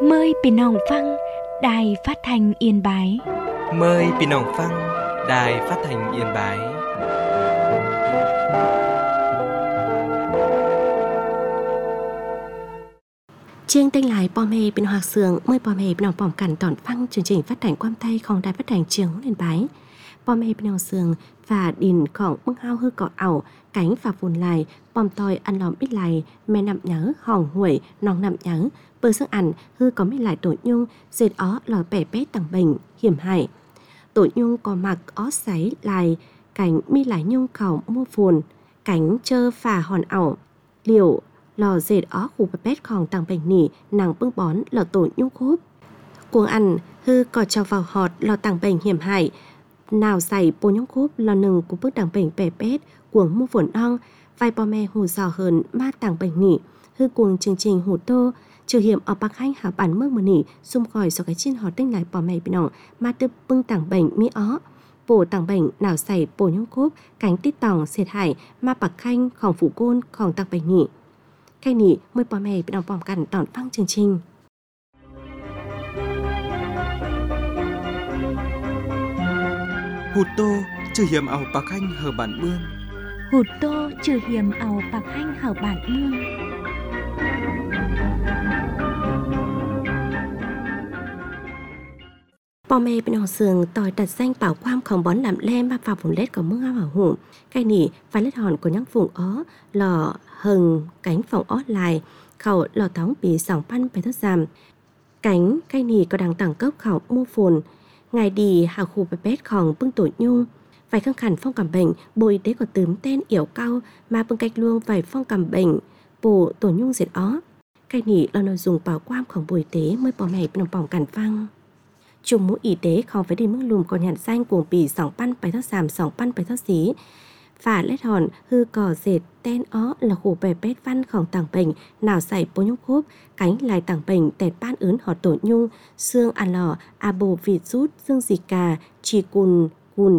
Mờiพี่น้องฟังđài phát thanh Yên Bái. Mời พี่น้องฟัง Đài Phát thanh Yên Bái. Chương tên lại bò mê bên Hoa Sương mời bò mê bên Hồng Bỏng Cẩn tỏn phăng chương trình phát thanh quam tayของđài phát thanh Trường Yên Bái. Bò mê bên Hoa Sương và đìnhของbưng hao hư cỏ ảo cánh và phun lại bòm tòi ăn lòm ít lại mẹ nằm nhớ hòn huổi nòng nằm nhớ bơ sức ăn hư có mấy lại tổ nhung dệt ó lò bẻ bét tầng bệnh hiểm hại tổ nhung có mặc ó sáy lại cánh mi lại nhung khảo mua phùn cánh chơ phà hòn ảo liều lò dệt ó khu bẻ bétของtầng bệnh nỉ nàng bưng bón lò tổ nhung khốp cuồng ăn hư có cho vào họt lò tầng bệnh hiểm hại nào xảy bố nhung khốp lò nừng của bước tầng bệnh bẻ bét cuồng mua phồn ong vai bò mẹ hù giò hơn ma tàng bệnh nỉ hư cuồng chương trình hù tô trừ hiểm ở bạc hanh hạ bản mương mà nỉ xung khỏi so cái trên họ tinh lại bò mẹ bị nòng ma tư bưng tàng bệnh mỹ ó bổ tàng bệnh nào xảy bổ nhung cốp cánh tít tòng xệt hải ma bạc khanh khòng phủ côn khòng tàng bệnh nỉ khai nỉ mời bò mẹ bị nòng bòm cằn tỏn phăng chương trình. Hù tô trừ hiểm ảo bạc hanh hở bản mương. Hụt tô trừ hiểm ảo bạc hanh hở bản mương. Bò mê bên Hồng Sương tòi đặt danh bảo quam không bón làm lem và vào vùng lết của mương ao hảo hủ cái nỉ và lết hòn của những vùng ó lò hừng cánh phòng ó lại khẩu lò tóng bị sòng pan phải thất giảm cánh cái nỉ có đằng tảng cốc khẩu mua phồn ngày đi hạ khu bè bét khòng bưng tổ nhung vài khăn khẩn phong cảm bệnh bộ y tế có tướm tên yểu cao mà bưng cách luôn vài phong cảm bệnh bộ tổ nhung diệt ó cái nỉ là nội dung bảo quamของbộ y tế mới bỏ mẹ bên bỏng cản văng chung mũi y tế không phải đi mức lùm còn nhận danh cuồng bì sòng pan bài thất giảm sòng pan bài thất xí và lết hòn hư cò dệt tên ó là khu bè bét vănของtàng bệnh nào xảy bố nhung khốp cánh lại tàng bệnh tẹt ban ướn họ tổ nhung xương à lò à bồ vịt rút xương gì cà chi cùn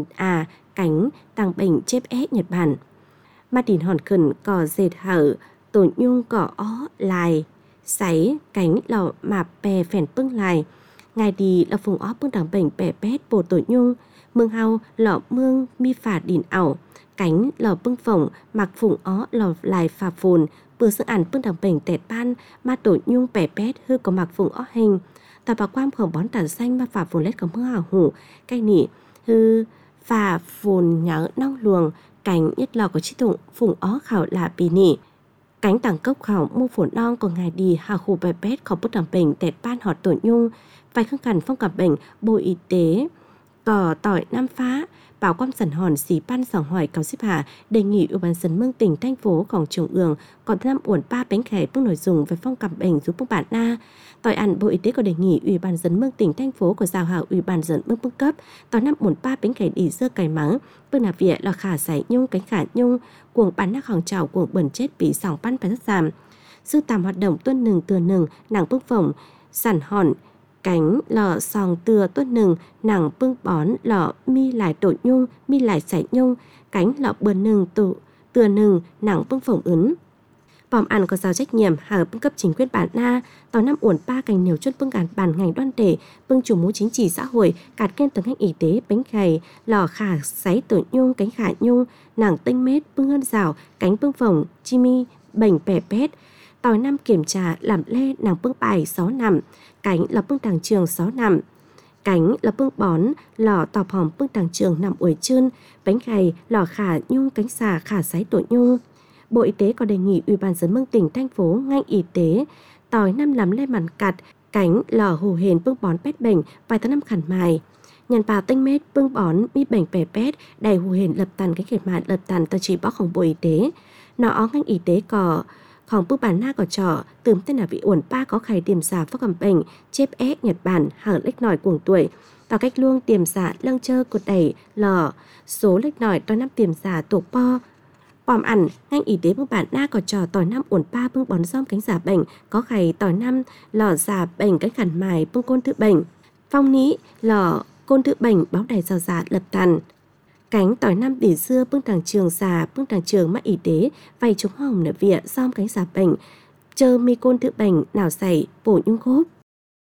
cánh tàng bệnh chép ép Nhật Bản mà đỉnh hòn khẩn cò dệt hở tổ nhung cỏ ó lại sáy cánh lò mạp bè phèn bưng lại ngày đi là vùng ó bưng tàng bệnh bè bét bồ tổ nhung mương hao lọ mương mi phả đỉnh ảo cánh lò bưng phồng mặc phùng ó lò lại phà phồn bữa sức ăn bưng tàng bệnh tẹt ban mà tổ nhung bè bét hư có mặc phùng ó hình tà bà quam khổng bón tản xanh mà phà phồn lết có mưa hào hủ cái nỉ hư phà phồn nhớ nong luồng cánh nhất lò có chi tụng phùng ó khảo là bì nỉ cánh tảng cốc khảo mua phồn non còn ngày đi hà khu bè bét không bưng tàng bệnh tẹt ban họ tổ nhung vài khăn cằn phong cảm bệnh bộ y tế cò tỏi nam phá bảo quan sẵn hòn xí ban sòng hỏi cáo xếp hạ đề nghị ủy ban dân mương tỉnh thành phốของtrung ương còn năm uẩn ba bánh khẻ bưng nội dung về phong cảm bệnh giúp bưng bản na tỏi ăn bộ y tế có đề nghị ủy ban dân mương tỉnh thành phố của giao hảo ủy ban dân mương bưng cấp tỏi năm uẩn ba bánh khẻ đi dơ cải mắng bưng nạp viện là khả giải nhung cánh khả nhung cuồng bán nắc hòn trào cuồng bẩn chết bị sòng ban phải rất giảm sư tàm hoạt động tuân nừng từa nừng nàng bưng phồng sẵn hòn cánh lò sòng từa tuốt nừng nàng bưng bón lò mi lại tổ nhung mi lại sải nhung cánh lò bươn nừng từa nừng nàng bưng phồng ướn bòm ăn có giao trách nhiệm hở bưng cấp chính quyền bản na tàu năm uẩn ba cành nhiều chân bưng cản bản ngành đoan tể bưng chủ mũ chính trị xã hội cạt kiên tầng ngành y tế bánh khày lò khả sáy tổ nhung cánh khả nhung nàng tinh mết bưng ngân rào cánh bưng phồng chimi bành bẻ bét tàu năm kiểm tra làm lê nàng bưng bài 6 nằm cánh là bưng tàng trường 6 nằm cánh là bưng bón lò tọp hòm bưng tàng trường nằm uổi chân bánh gầy lò khả nhung cánh xà khả sáy tổ nhung bộ y tế có đề nghị ủy ban dân mương tỉnh thành phố ngành y tế tỏi năm làm lê màn cặt cánh lò hù hền bưng bón pét bệnh vài tháng năm khẩn mài nhàn bà tinh mết bưng bón mi bệnh bè pét đầy hù hền lập tàn cái khệt mạn lập tàn tờ chỉ bóของbộ y tế nó ó ngành y tế cóของbức bản na có trò tươm tên là vị uẩn ba có khải tiềm giả phó cầm bệnh chép ép Nhật Bản hở lếch nổi cuồng tuổi tàu cách luông tiềm giả lăng chơ cột đẩy lò số lếch nổi tỏi năm tiềm giả tổ po bòm ẩn ngành y tế bức bản na có trò tỏi năm uẩn ba bưng bón rong cánh giả bệnh có khải tỏi năm lò giả bệnh cánh khẩn mài bưng côn tự bệnh phong ní lò côn tự bệnh báo đài rào giả lập tàn cánh tỏi năm để xưa bưng tàng trường xà bưng tàng trường mắc y tế vay chúng hồng nợ viện xóm cánh xà bệnh chờ mi côn tự bệnh nào xảy bổ nhung khốp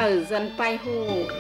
ở dân pai hù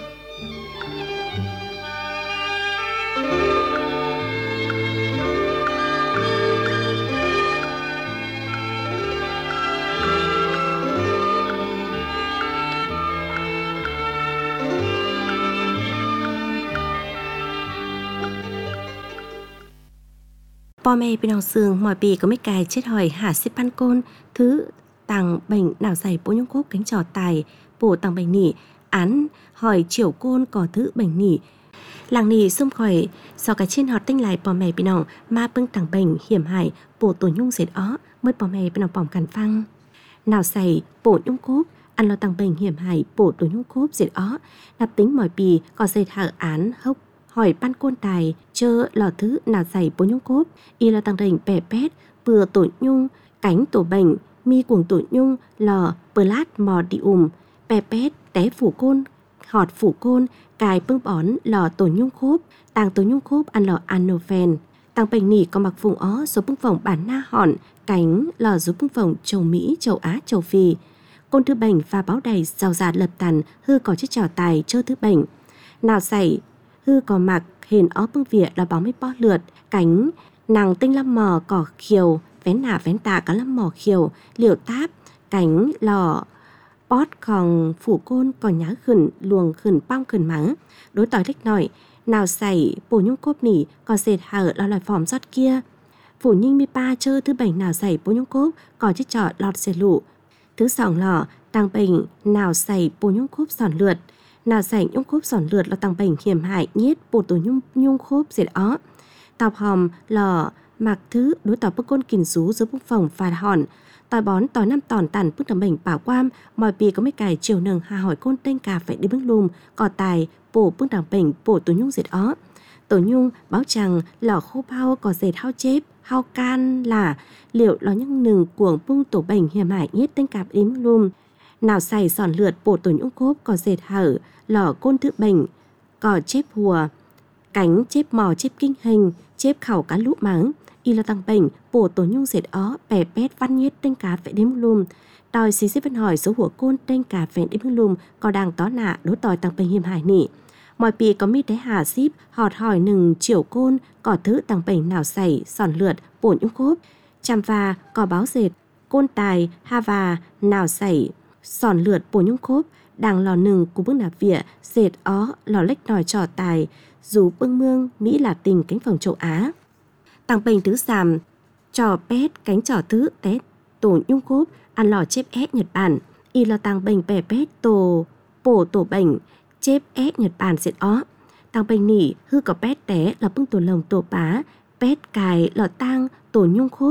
Bò mẹ bên ông sương mọi bì có mấy cài chết hỏi hạ xếp ban côn thứ tàng bệnh nào dày bố nhung cốp cánh trò tài bổ tàng bệnh nỉ án hỏi chiều côn có thứ bệnh nỉ làng nỉ xung khỏi sau cái trên họ tinh lại bò mẹ bên ông ma bưng tàng bệnh hiểm hại bổ tổ nhung dệt ó mới bò mẹ bên ông bỏng cằn phăng nào dày bổ nhung cốp ăn lo tàng bệnh hiểm hại bổ tổ nhung cốp dệt ó nạp tính mọi bì có dệt hạ án hốc hỏi ban côn tài chơ lò thứ nào dày bố nhung cốp y là tăng đỉnh bẻ pét vừa tổ nhung cánh tổ bệnh mi cuồng tổ nhung lò plat mò đi bẻ pét té phủ côn họt phủ côn cài bưng bón lò tổ nhung khốp tàng tổ nhung khốp ăn lò anofen tàng bệnh nỉ có mặc vùng ó số bưng phòng bản na hòn cánh lò giúp bưng phòng châu Mỹ châu Á châu Phi côn thứ bệnh và báo đầy giàu già lập tàn hư có chiếc trò tài chơ thứ bệnh nào dày hư có mặc hền ó bưng vỉa là báo mấy bó lượt cánh nàng tinh lâm mò cỏ khiều vén nả vén tạ cả lâm mò khiều liều táp cánh lò bót còn phủ côn còn nhá khẩn luồng khẩn bong khẩn mắng đối tỏi lách nổi nào xảy bổ nhung cốp nỉ còn dệt hở là loài phòm rót kia phủ nhinh mi pa chơ thứ bảy nào xảy bổ nhung cốp còn chiếc trọ lọt dệt lụ thứ sòng lò tăng bệnh nào xảy bổ nhung cốp sòn lượt nào xảy nhung khốp sòn lượt là tăng bệnh hiểm hại nhiết bổ tổ nhung khốp dệt ó tọc hòm lò mặc thứ đối tỏ bức côn kìm rú dưới bức phòng phạt hòn tỏi bón tỏi năm tòn tàn bức tầm bệnh bảo quam mọi bì có mấy cài chiều nâng hà hỏi côn tên cà phải đi bước lùm cò tài bổ bức tầm bệnh bổ tổ nhung dệt ó tổ nhung báo chằng lò khô bao có dệt hao chép hao can là liệu lò nhung nừng cuồng bung tổ bệnh hiểm hại nhiết tên cà đi bước lùm nào xài sòn lượt bổ tổ nhung cốp có dệt hở lò côn thứ bệnh cò chép hùa cánh chép mò chép kinh hình chép khẩu cá lũ mắng y là tăng bệnh bổ tổ nhung dệt ó bẻ pét văn nhiết tên cá phải đếm lùm đòi xí xếp văn hỏi số hùa côn tên cá phải đếm lùm có đang tó nạ đối tỏi tăng bệnh hiểm hại nỉ mọi bì có mi đáy hà xíp họt hỏi nừng chiều côn có thứ tăng bệnh nào xảy sòn lượt bổ nhung cốp chăm và có báo dệt côn tài ha và nào xảy sòn lượt bổ nhung cốp đang lò nừng của bước nạp vỉa dệt ó lò lách nòi trò tài dù bưng mương Mỹ là tình cánh phòng châu Á tăng bệnh tứ sàm trò pét cánh trò thứ té tổ nhung cốp ăn lò chép ép Nhật Bản y là tăng bệnh bẻ pét tổ bổ tổ bệnh chép ép Nhật Bản dệt ó tăng bệnh nỉ hư có pét té là bưng tổ lồng tổ bá pét cài lò tang tổ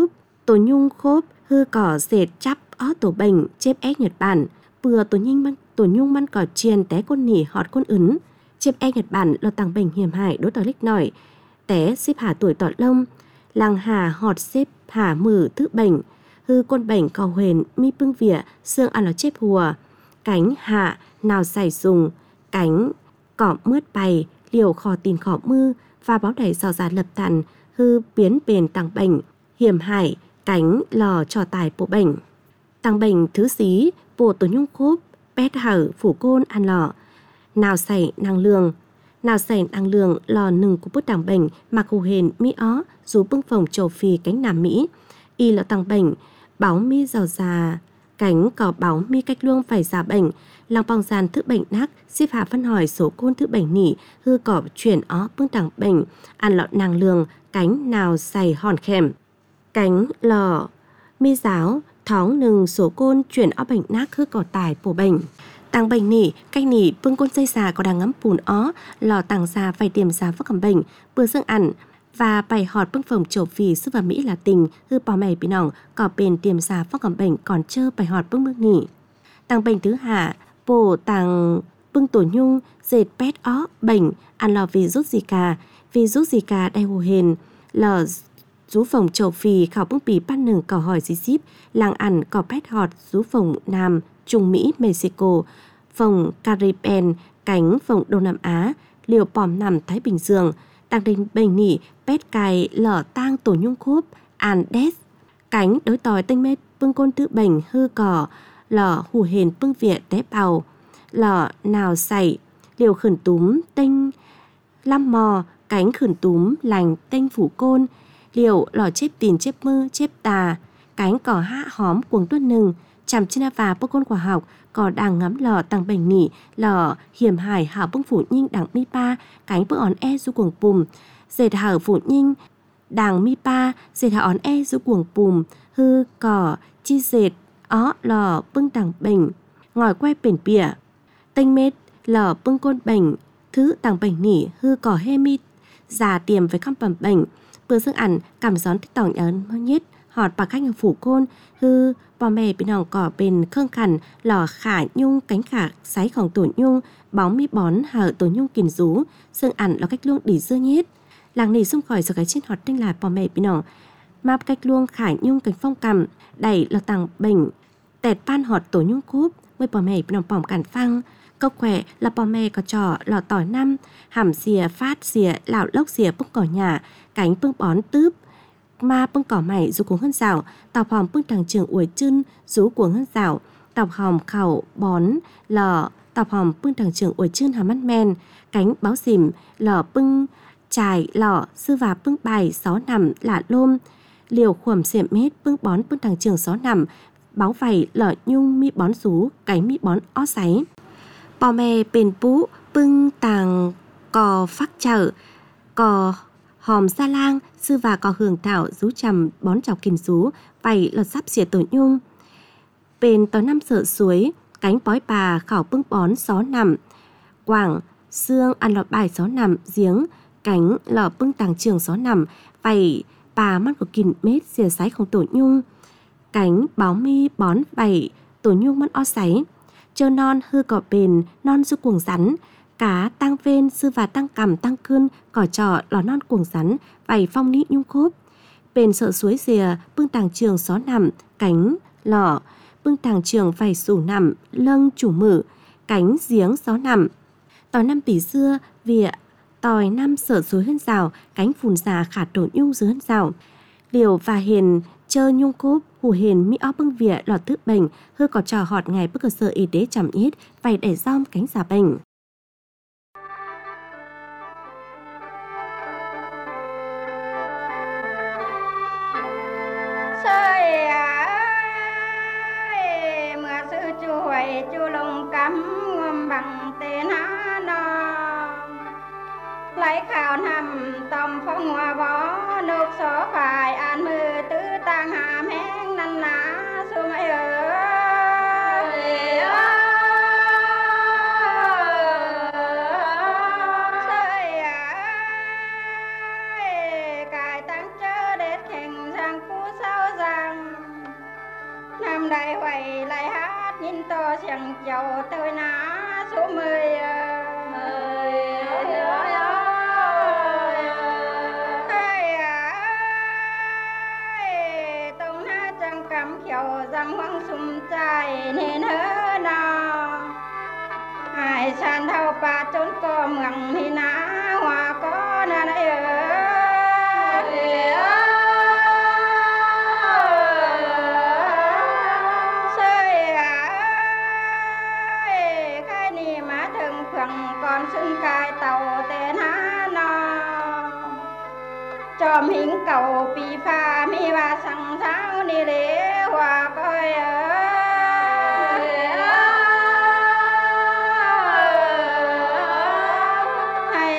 nhung khốp hư cỏ dệt chắp ó tổ bệnh chép ép Nhật Bản bừa tổ nhung măn cỏ chiên té côn nỉ họt côn ứng chép ép Nhật Bản là tăng bệnh hiểm hại đối tỏi lích nổi té xếp hà tuổi tọt lông làng hà họt xếp hà mử thứ bệnh hư côn bệnh cầu huyền mi bưng vỉa xương ăn là chép hùa cánh hạ nào xài dùng cánh cỏ mướt bày liều khò tin khỏ mư và báo đẩy giò già lập tàn hư biến bền tăng bệnh hiểm hại cánh lò trò tài bộ bệnh tăng bệnh thứ xí bộ tổ nhung khốp pét hở phủ côn ăn lò nào xảy năng lường lò nừng của bút tăng bệnh mặc hù hền mi ó dù bưng phòng châu Phi cánh Nam Mỹ y là tăng bệnh báo mi giàu già cánh có báo mi cách luông phải giả bệnh làng bong gian thứ bệnh nắc xếp hạ phân hỏi số côn thứ bệnh nỉ hư cỏ chuyển ó bưng tăng bệnh ăn lọ nàng lường cánh nào xài hòn khèm cánh lò mi giáo thóng nừng số côn chuyển ó bệnh nắc hư cỏ tài bổ bệnh tăng bệnh nỉ cách nỉ bưng côn dây già có đang ngắm bùn ó lò tăng già phải tiềm già phức cầm bệnh bữa dương ẩn và bày họt bưng phòng châu Phi sức và Mỹ là tình hư bò mày bị nòng có bền tiềm già phức cầm bệnh còn chơ bày họt bưng bước nỉ tăng bệnh thứ hạ bổ tăng bưng tổ nhung dệt pét ó bệnh ăn lò virus Zika đai hồ hền lò rú phòng châu Phi khảo bưng bì bắt nừng cỏ hỏi dí díp làng ẩn có pét họt rú phòng Nam Trung Mỹ Mexico phòng Caribbean cánh phòng Đông Nam Á liều pòm nằm Thái Bình Dương tăng đình bệnh nỉ pét cài lở tang tổ nhung khốp Andes cánh đối tòi tinh mét bưng côn tự bệnh hư cỏ lở hù hền bưng vỉa té bào lọ nào xảy, liều khẩn túm tinh lăm mò, cánh khẩn túm lành tinh phủ côn, liều lọ chép tiền chép mư chép tà, cánh cỏ hạ hóm cuồng tuất nừng, chằm trên và bốc côn quả học, cỏ đàng ngắm lọ tăng bành nỉ, lọ hiểm hải hảo bưng phủ nhinh đằng mi pa, cánh bưng ón e du cuồng pùm, dệt hở phủ nhinh đàng mi pa, dệt hở ón e du cuồng pùm, hư cỏ chi dệt ó lọ bưng đằng bành, ngòi quay bền bỉa, tinh mết lọ bưng côn bành, thứ đằng bành nỉ hư cỏ hê mi già tiềm với khăm bầm bành, bữa dương ẩn cảm gión thích tỏng ấn nhất họt bạc khách phủ côn hư bò mè bên hòn cỏ bên khương khẩn lò khả nhung cánh khả sái khổng tổ nhung bóng mi bón hở tổ nhung kìm rú dương ẩn là cách luông đỉ dưa nhết làng nỉ xung khỏi rồi cái trên họt tinh là bò mè bên hòn map cách luông khả nhung cánh phong cầm đẩy là tàng bình tẹt pan họt tổ nhung cúp mới bò mè bên hòn bỏng cản phăng câu khỏe là bò mè có trò lò tỏi năm hàm xìa phát xìa lạo lốc xìa bốc cỏ nhà cánh bưng bón tướp ma bưng cỏ mày rú cuồng hơn rào tàu hòm bưng thằng trường uổi chân rú cuồng hơn rào tàu hòm khẩu bón lò tàu hòm bưng thằng trường uổi chân hàm mắt men cánh báo xìm lò bưng chài lò sư và bưng bài xó nằm lạ lôm liều khuẩm xiệm mết bưng bón bưng thằng trường xó nằm báo vảy lò nhung mi bón rú cánh mi bón ó sáy bò mè bền bú bưng tàng cò phát chở cò hòm sa lang sư và cò hường thảo rú chầm bón chọc kìm rú vảy lọt sắp xỉa tổ nhung bên tối năm sợ suối cánh bói bà khảo bưng bón xó nằm quảng xương ăn lọt bài xó nằm giếng cánh lọ bưng tàng trường xó nằm vảy bà mắt của kìm mết xìa sái không tổ nhung cánh báo mi bón vảy tổ nhung mắt o sáy chơ non hư cỏ bền non du cuồng rắn cá tăng vên sư và tăng cằm tăng cươn cỏ trọ lò non cuồng rắn vảy phong nị nhung khốp bền sợ suối rìa bưng tàng trường xó nằm cánh lọ bưng tàng trường vảy sủ nằm lâng chủ mử cánh giếng xó nằm tỏi năm tỷ xưa vỉa tỏi năm sợ suối hơn rào cánh phùn già khả tổ nhung dưới hơn rào liều và hiền chơ nhung cốp hù hiền mi ó bưng vỉa lọt thức bệnh hư có trò họt ngày bức cờ sơ y tế chậm ít vảy để rong cánh giả bệnh chu lồng cắm ngâm bằng tên há no lấy khảo nằm tầm phong hoa bó nước số phải an mư tứ tăng hàm hén năn ná su mây cài tăng chớ đết khen rằng cú sao rằng năm đại hoài lại hát nhìn to xiềng chầu tôi ná số 10 tông hát chẳng cắm khiều dằm hoang sum trai nên hớ nào hai san thao pa trốn co mừng hi ná hòa có na đây còn xuân cài tàu tên há no chòm hình cầu pi pha mi ba sang tháo đi lễ hòa coi hay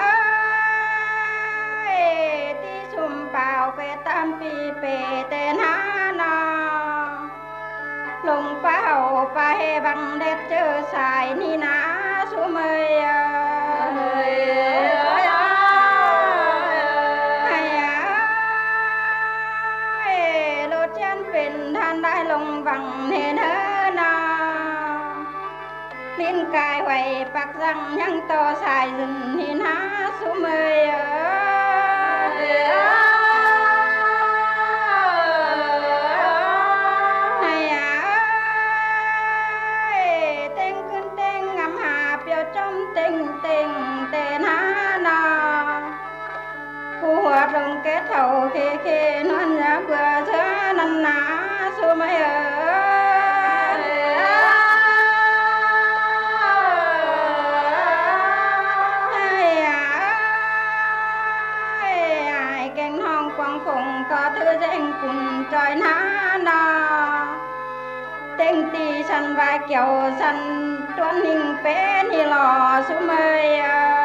ti sum bao về tam pi pe tên há no lùng phá hậu phá hê bằng đẹp chơ xài ni ná số 10 lột chân phình than đại lồng bằng nền hơ nào liên cài hoài bạc răng nhăng to xài rừng hiền há số 10 rồng kết thầu khê khê non giá vừa thơ năn ná số mấy tên tì săn vai kiểu săn tuấn hình bé ni lò số mây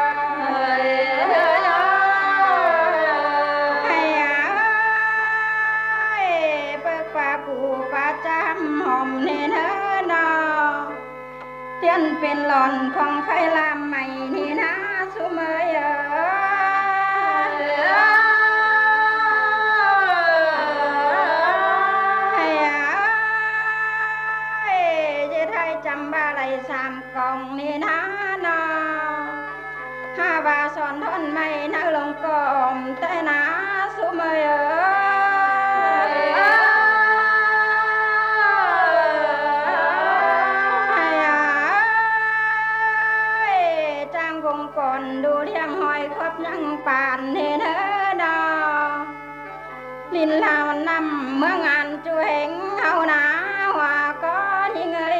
hay bơ qua cụ ba trăm hòm nên hơ nò tiên bên lòn không phải làm mày nên há số mây sàm còng nên há nò ha và son thon mây nở lồng còm tay ná số mây trang vùng còn đủ thiang hỏi khắp nhang bàn nên hớ đò linh lao năm mưa ngàn chu hình hậu ná hòa có những người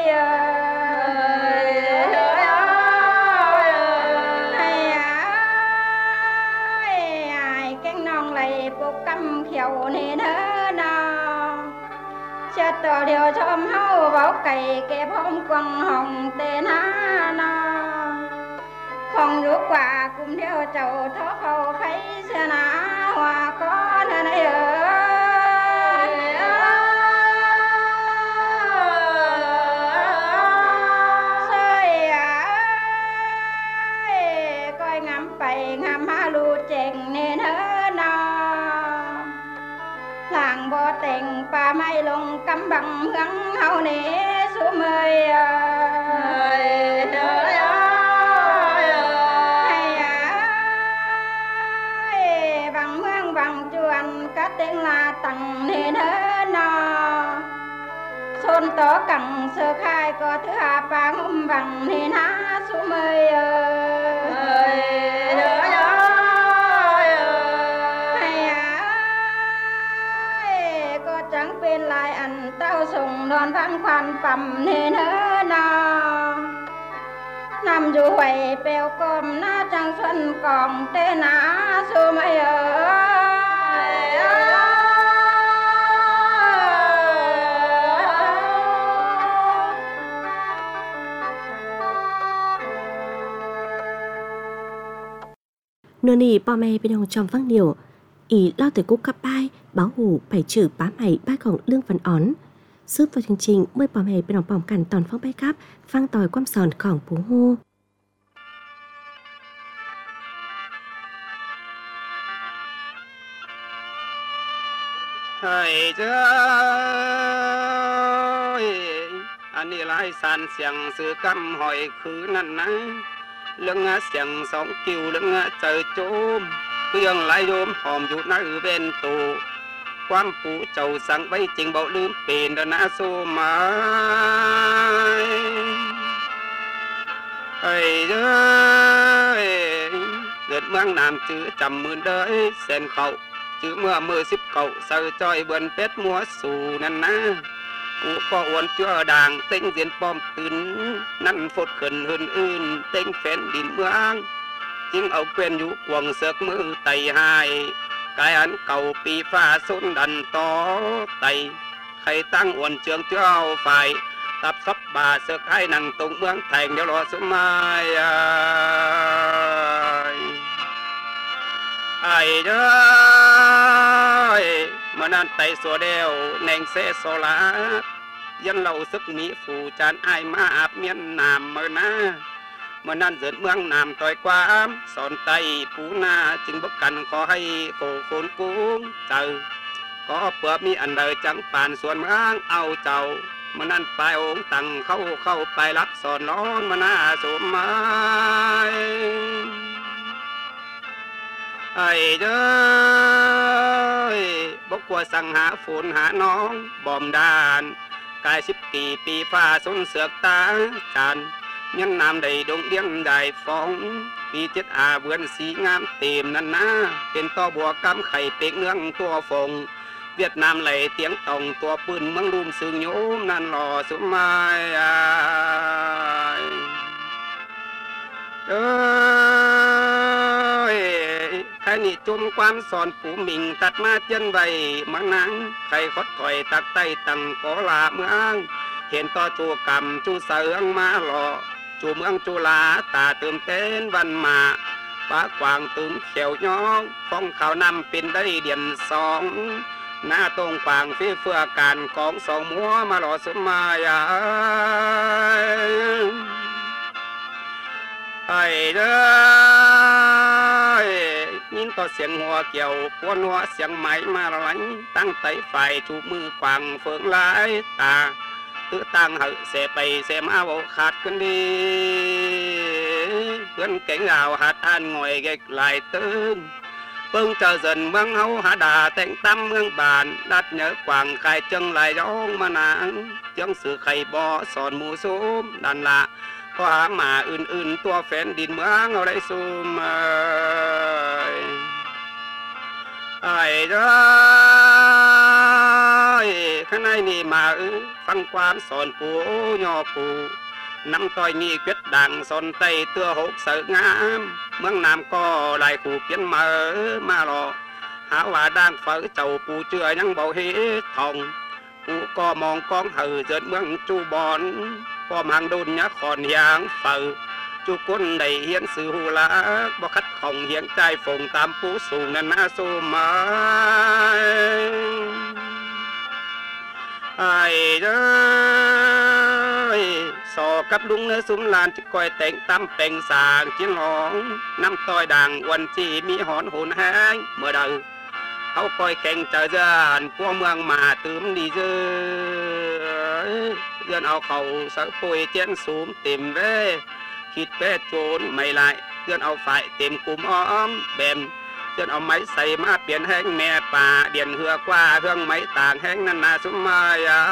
căm khiêu nên hớ nò cha tờ điều chôm hâu vào cày kẹp hôm quăng hồng tên há nò không rú quả cùng theo chầu thó khâu thấy xe ná hòa có nơi này coi ngắm bày ngắm há lù chèn nên hớ nò làng bò tình pa mai lùng cắm bằng hướng hậu nế số mười bằng mương bằng chuan cá tên là tầng nên hớ nò xôn tỏ cẳng sơ khai có thứ hạ pa ngum bằng nên há số mười chẳng bên lại anh tao sùng đòn văn khoan phẩm nên hớ nò nằm dù hoài bèo còm na trăng xuân còn tên ná số mây nô nì bò mè bên hồng trong vắng nhiều ý lo tới cúc cặp bai báo hủ phải trừ bá mày ba khổng lương phần ón giúp vào chương trình mời bò mè bên hồng bỏng cằn toàn phong bay cáp phang tòi quăm sòn khỏng phú hô thầy chứ anh đi lại sàn xiềng sự căm hỏi khứ năn ná lưng xiềng sóng kiều lưng trời chôm phương lại dôm hòm dụ ná bên tùความปูเจ้าสั่งไว้จริงบอกลืมเป็นดนาโซมาไอ้เด้อเกิดเมืองนามจื้อจำมื่นเด้อเส้นเขาจื้อเมื่อมือ10เก่าเสือจอยเบิ่นเป็ดมัวสู่นั่นนะกูก็อวนเชื่อด่างเต็งเสียนป้อมตื่นนั่นฟดขึ้นหืนอื่นเต็งแฟนดินเมืองจึงเอาเกวียนอยู่กวงเสือกมือไตหายกายอันเก่าปีฟ้าสุนดันต่อไตใครตั้งอวนเชืองเจ้าฝ่ายตับซับบาเสือกให้นั่งตรงเมืองแทงเดี๋ยวรอสมัยไอ้เด้อเมื่อนั้นไตสัวเดียวแนงเสโซลายันเราซึกมีฝูจานไอมาอาบเมียนนามเมื่อนะเมื่อนั้นเดินเมืองนามต่อยความสอนไตปูนาจึงบกกันขอให้โคโคนกุ้งเจอก็เปลือกมีอันใดจังป่านส่วนเมืองเอาเจ้าเมื่อนั้นไปองค์ตั้งเข้าไปรับสอนร้อนมาหน้าสมไม้ไอ้เด้อบกว่าสั่งหาฝนหาน้องบอมดานกาย10 ปีฟ้าสนเสือกตาจันยันนามได้ดงเลี้ยงได้ฟองปี7อาเบือนสีงามเต็มนั่นนะเป็นต่อบัวกำไข่เป็กเนื้องตัวฟงเวียดนามไหลเตียงตองตัวปืนเมืองรุมซึ่งโยมนั่นหล่อสมัยใครนี่จมความสอนปู่มิงตัดมาเจนใบมังนังใครคดถอยตักไตตั้งกอลาเมืองเห็นต่อจูกรรมจูเสืองมาหล่อจูเมืองจุฬาตาเติมเต้นวันมาป้ากวางตึงเขียวยองฟ้องขาวนำเป็นได้เดียนสองหน้าตรงกวางฟีเฟื่อการของสองมัวมาหล่อสมายาไอ้เด้อยินต่อเสียงหัวเกี่ยวปวนหัวเสียงไม้มาไหลตั้งไตไฟจูมือกวางเฟืองหลายตาตื้อตั้งเหเสไปเสมาโวขาดกันดีเพื่อนเก่งเอาหัดอ่านงอยเก็กลายตื้นเพิ่งเจอdầnเมืองเฮาหาดาแต่งตั้มเมืองบานดัดเหนือกวางใครจังไหลร้องมานางจังสื่อไข่บ่อสอนหมูซุ้มดันละก็หาหมาอื่นๆตัวแฟนดินเมืองเอาได้ซุ่มไอ้เด้อข้างในนี่มาฟังความสอนปู่ย่อปู่น้ำต้อยมีเกล็ดด่างสนไตตัวหกเสืองามเมืองน้ำก็ลายขู่เพี้ยนมาหลอหาว่าด่างเฝือเจ้าปู่เจือยังเบาเฮทองปู่ก็มองกองหือเจิดเมืองจูบอนก็มังดุนยะขอนยางเฝือจูก้นได้เฮียนสื่อหูลักบ่คัดของเฮียงใจฝงตามปู่สูงนั่นน่าสู้มาไอ้เด้อสอกับลุงเนื้อสุมลานที่คอยแต่งตั้มแต่งสางเจียงหองน้ำต้อยด่างวันจีมีหอนโหนแห้งเมื่อใดเขาคอยแข่งเจอเจอนพวกเมืองมาตื่มดีเจอเดือนเอาเขาเสือปุยเจียนสูมเต็มเว้คิดเป้โจรไม่ไรเดือนเอาฝ่ายเต็มกลุ่มอ้อมแบมเดือนเอาไม้ใส่มาเปลี่ยนแห้งแม่ป่าเดียนเหือกว่าเครื่องไม้ต่างแห้งนั่นนาสมมา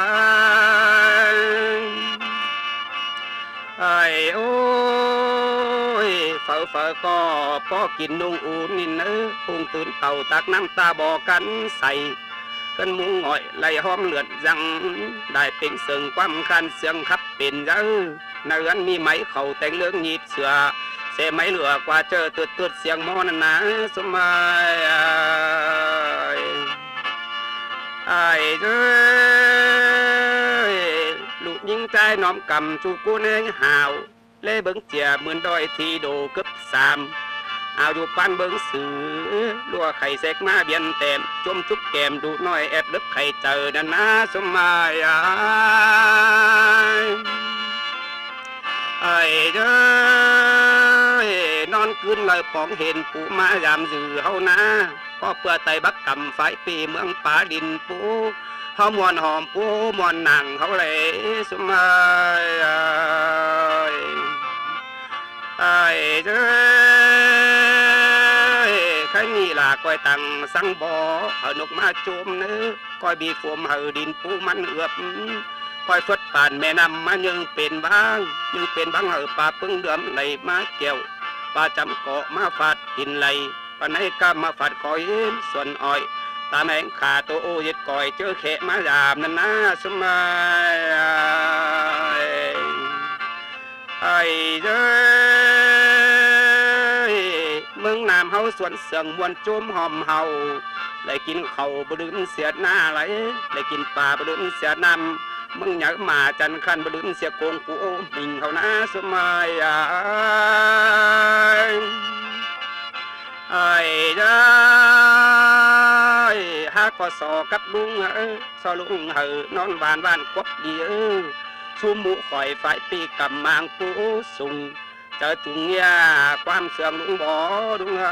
ไอ้โอ้ยเฝ้าก็พอกินนุ่งอูนินพุงตื่นเต่าตักน้ำตาบอกกันใส่กันมุงง่อยไหลหอมเลือดยังได้เป็นเสียงความคันเสียงขับเป็นเยอะในเรือนมีไม้เข่าแต่งเรื่องหยิบเสือเสไม้เหลือกว่าเจอตืดเสียงมอนันนะสมัยไอ้เด้อลูกยิงใจน้อมกำจูกูเองหาวเล่เบิ้งเจียเหมือนดอยทีโดกึบสามเอาอยู่ปันเบิ้งสือลัวไข่เสกมาเบียนเต็มจมจุบแก้มดูน้อยแอบลึกไข่เจอนันนะสมัยไอ้เด้อนอนคืนเลยปองเห็นปูมายามสื่อเฮานะพ่อเปื่อไตบักกำไฟปีเมืองป่าดินปูเขามวนหอมปูมวนหนังเขาเลยสมัยไอ้เด้อใครนี่ล่ะก้อยตังสังบ่อเอานกมาโจมเนื้อก้อยบีฝมเฮาดินปูมันเอือบคอยฟดป่านแม่น้ำมายังเป็นบ้างเหอป่าปึ้งเดือมไหลมาเกี่ยวป่าจำเกาะมาฟาดกินไหลป่าไหนก็มาฟาดคอยส่วนอ้อยตาแมงขาโตโอยึดก่อยเจอแขะมายามนั่นนะสมัยไอ้เด้อเมืองน้ำเฮาสวนเสืองมวนจุ่มหอมเฮาได้กินเขาบลืมเสียหน้าไหลได้กินปลาบลืมเสียน้ำมึงอยากมาจันคันบลืมเสียโกงกูมิงเขานะสมัยไอ้เด้อหาก็สอกับลุงสอลุงนอนบ้านคบดีชูหมูข่อยฝ่ายปีกับมางปูสุงเจอจุงเงียความเสื่อมลุงบ่ลุง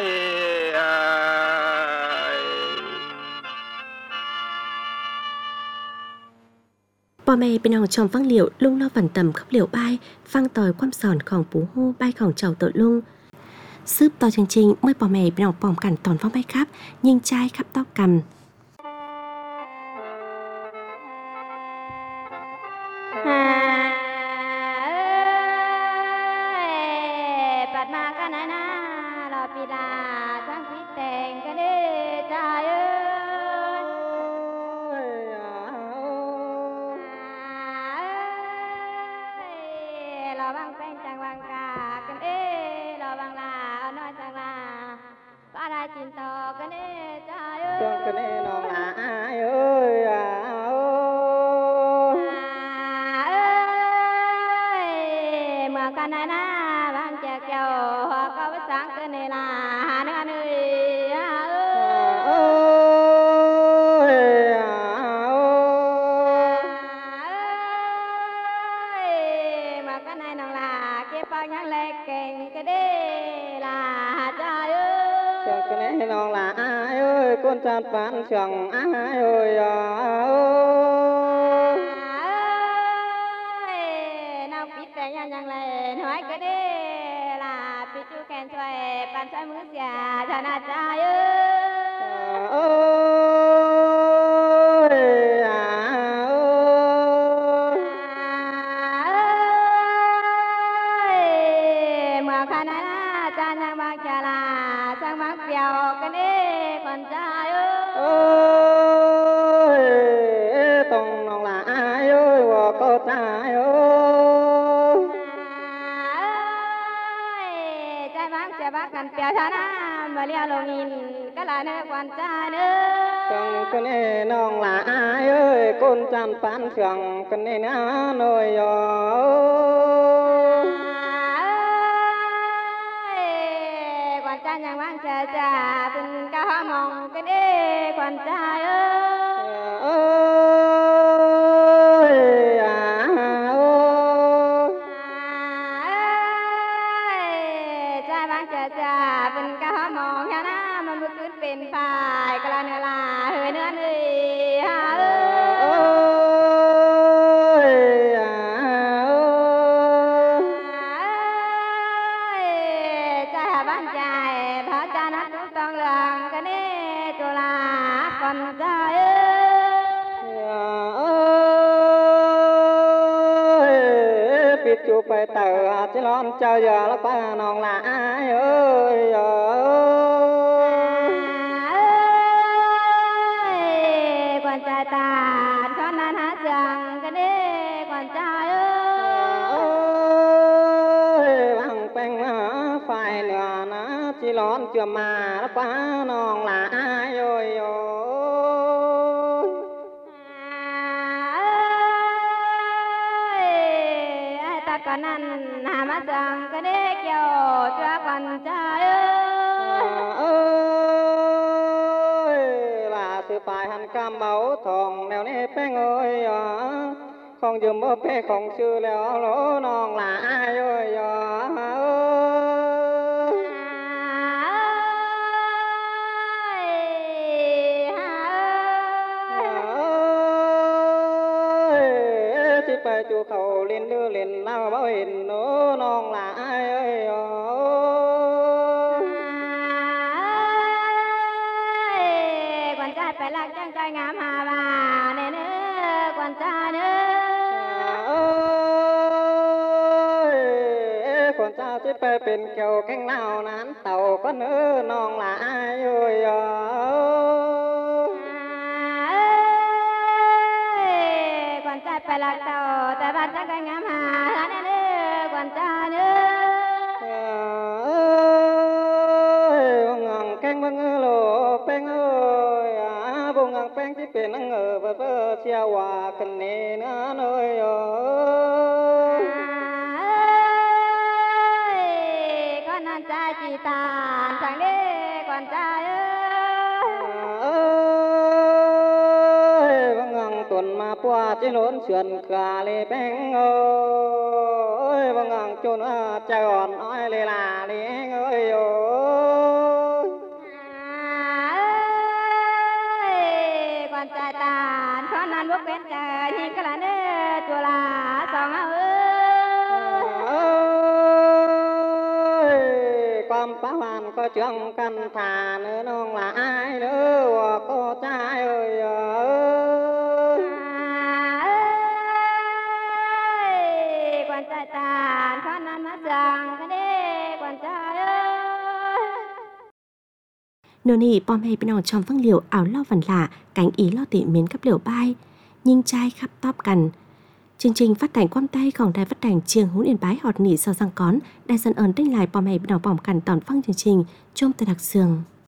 พ่อแม่เป็นน้องชมฟังเหลียวลุงเล่าฝันต่ำขับเหลียวใบฟังต่อยความสอนของปู่ฮู้ใบของเจ้าตัวลุงซืบต่อจริงๆเมื่อพ่อแม่เป็นน้องปอมกันตอนฟังใบครับยิงใจครับเต้ากำปัดมากันนะเราปีลาจังพิแต่งกันเด้ใจเราบังเป็นจังวังกากันเอ้เราบังลาเอาน้อยจังลาป้าได้จินต่อกันเด้ใจช่วงกันเด้น้องลาเอ้ย mà cái này na vang chè kêu có với sáng cái này là nữa ơi mà cái này nó là cái bao nhang lệ kèn cái đi là trời ơi cái này nó là ai ơi con chan bán chẳng ai ơi nào biết cái nhang lệ nói cái đi là bị chú kèn xoay bàn xoay mũi già cho nó trời ơi cái đi con trai ơi tông nó là ai ơi và cô trai ơi trai bác cần bèo cho nó mà leo lồng nhìn cái là nơi con trai nữa chồng cái này nó là ai ơi con chăn bán chồng cái này nó nồi nhang mang trà trà tình ca mong cái đê con trai ơi trai mang trà trà tình ca mong nha na mà bước cứ bên phải cái là nữa là hơi nữa đi con trai ơi biết chú phải tờ chứ lon chờ giờ nó qua non là ai ơi con trai ta con ăn hát rằng cái đi con trai ơi bằng bèn phải nữa nó chỉ lon chưa mà nó qua non là ai ơi con ăn hà mắt rằng cái đế kêu cho con trai ơi là sự phải hành cam máu thòng nèo nê bèn ơi không dùm mơ bê không sư leo lỗ non là ai ơi phải chú khẩu lên đưa lên nào bảo hình nó non là ai ơi con trai phải là chàng trai ngắm hà bà này nữa con trai nữa con trai chỉ phải bên kêu cánh nào nán tàu có nữa non là ai ơi phải là tàu tại bạn ta cái ngắm hà này nữa con trai nữa bông ngang canh bông lô beng ơi bông ngang beng chỉเป็นนั่งvơ vơ chia hòa cần nè nó nơi con ăn trai chỉ tàn chẳng đi con trai tuần mà qua trên lốn sườn cả lê beng ơi bông ngang chôn cha gòn nói lê là lê ơi con trai tàn con ăn bước bên trời nhìn cái là nè chùa là sòng con phá hoàn có trường căn thà nữa non là ai nữa cô trai ơi con trai tàn con ăn mắt rằng cái đi con trai nô nì bom hay bên nòng trong văng liều áo lo vần lạ cánh ý lo tị miến cấp liều bay nhưng trai khắp top cần. Chương trình phát hành quam tayของđài phát hành trường Hún Yên Bái họt nỉ sau răng cón đài dân ơn tinh lại bom hay bên nòng bỏng cần toàn phăng chương trình trong từ đặc sường.